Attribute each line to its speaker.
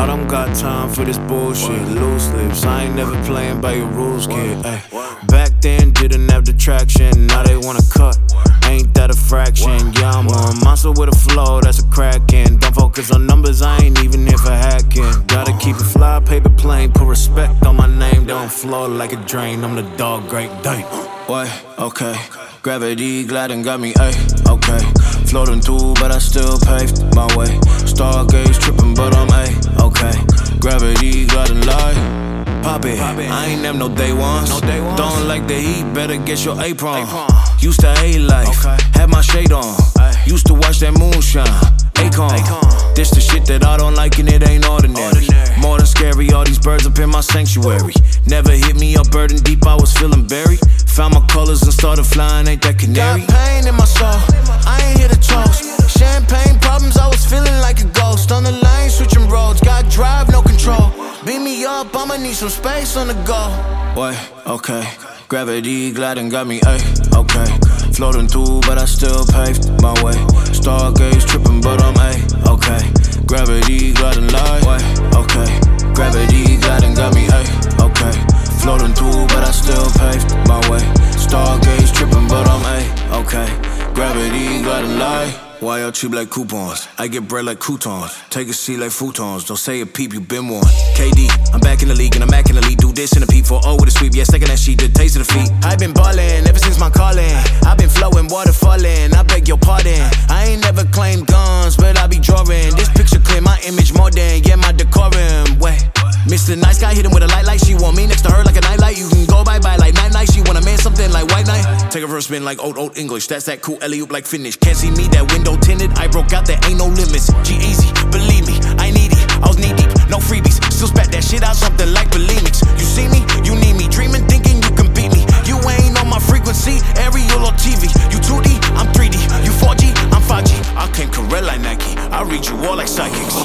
Speaker 1: I don't got time for this bullshit. Loose lips, I ain't never playing by your rules, kid. Ay. Back then didn't have the traction, now they wanna cut. Ain't that a fraction? Yeah, I'm a monster with a flow, that's a crackin'. Don't focus on numbers, I ain't even here for hacking. Gotta keep it fly, paper plane, put respect on my name. Don't flow like a drain, I'm the dog, Great Dane. What? Okay. Gravity gliding got me, ayy, okay. Floating through, but I still paved my way. Stargaze tripping, but I'm okay. Gravity gliding light. Pop it, I ain't them no day ones. Don't like the heat, better get your apron. Used to hate life, had my shade on. Used to watch that moonshine, Akon. This the shit that I don't like and it ain't ordinary. More than scary, all these birds up in my sanctuary. Never hit me up burden deep, I was feeling buried. Found my colors and started flying, ain't that canary?
Speaker 2: Got pain in my soul, I ain't here to toast. Champagne problems, I was feeling like a ghost. On the lane, switching roads, got drive, no control. Beat me up, I'ma need some space on the go.
Speaker 1: What? Okay. Gravity gliding got me, okay. Floating through, but I still paved my way. Stargaze tripping, but I'm okay. Gravity gliding light, okay. Gravity gliding got me, okay. Floating through, but I still paved my way. Stargaze tripping, but I'm okay. Gravity gliding light. Why y'all cheap like coupons? I get bread like croutons. Take a seat like futons. Don't say a peep, you been one. KD, I'm back in the league and I'm back in the league. Do this in a peep for O with a sweep. Yeah, second that sheet, the taste of defeat.
Speaker 2: I've been ballin' ever since my calling. I've been flowing, water falling. I beg your pardon. I ain't never claimed guns, but I be drawing. This picture clear my image more than, yeah, my decorum. Wait. Mr. Nice Guy hit him with a light like she want me next to her like a nightlight. You can go bye-bye like night-night. She wanna man something like white night.
Speaker 1: Take her for a spin like old English. That's that cool alley-oop like finish. Can't see me, that window tinted. I broke out, there ain't no limits. G-Eazy, believe me, I ain't needy. I was knee-deep, no freebies. Still spat that shit out, something like bulimics. You see me, you need me. Dreaming, thinking you can beat me. You ain't on my frequency, aerial or TV. You 2D, I'm 3D. You 4G, I'm 5G. I came correct like Nike. I read you all like psychics.